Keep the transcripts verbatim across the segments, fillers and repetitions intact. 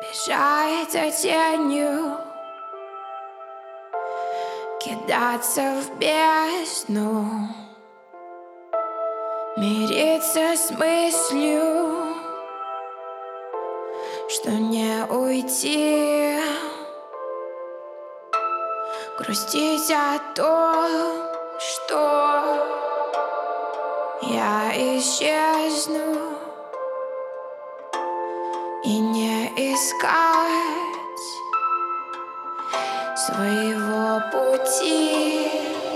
бежать за тенью, кидаться в бездну, мириться с мыслью, что не уйти, грустить о том, что я исчезну, и не искать своего пути.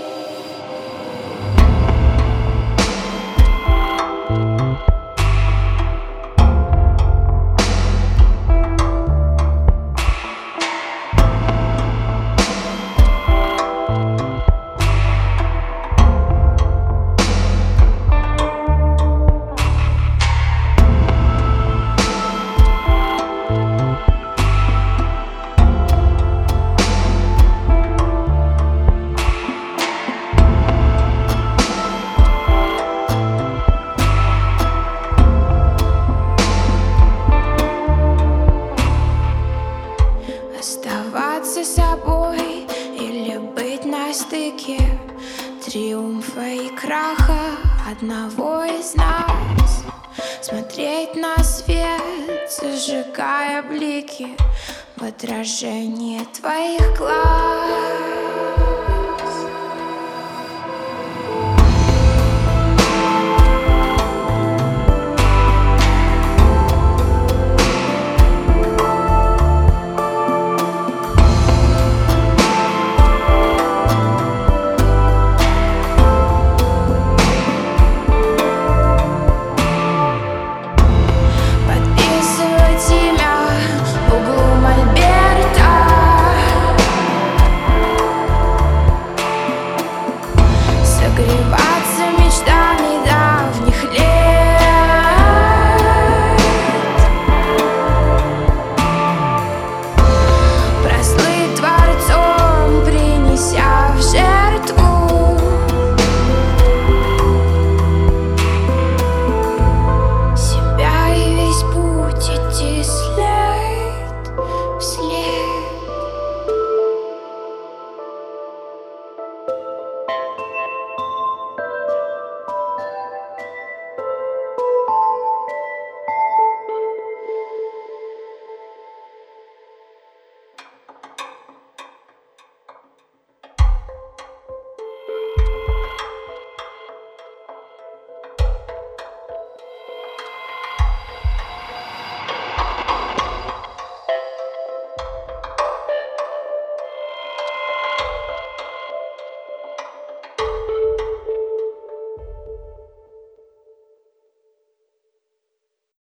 Оставаться собой или быть на стыке триумфа и краха одного из нас. Смотреть на свет, зажигая блики в отражении твоих глаз.